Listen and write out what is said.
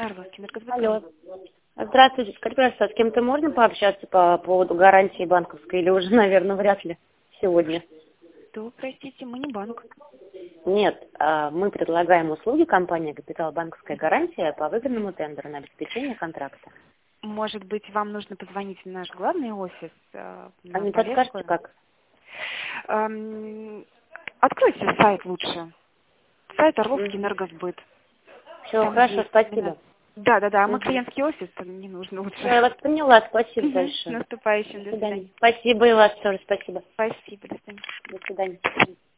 Орловский энергосбыт. Алло. Здравствуйте. Скажите, пожалуйста, с кем-то можно пообщаться по поводу гарантии банковской или уже, наверное, вряд ли сегодня? Что, простите, мы не банк. Нет, мы предлагаем услуги компании «Капитал Банковская гарантия» по выгодному тендеру на обеспечение контракта. Может быть, вам нужно позвонить в наш главный офис? А не подскажете, как? Откройте сайт лучше. Сайт Орловский энергосбыт. Все, Там хорошо, есть спасибо. Да, мы клиентский офис, там не нужно лучше. Я вас поняла, спасибо С большое. наступающим, До до свидания. свидания. Спасибо и вас тоже, спасибо. Спасибо, до свидания. До свидания.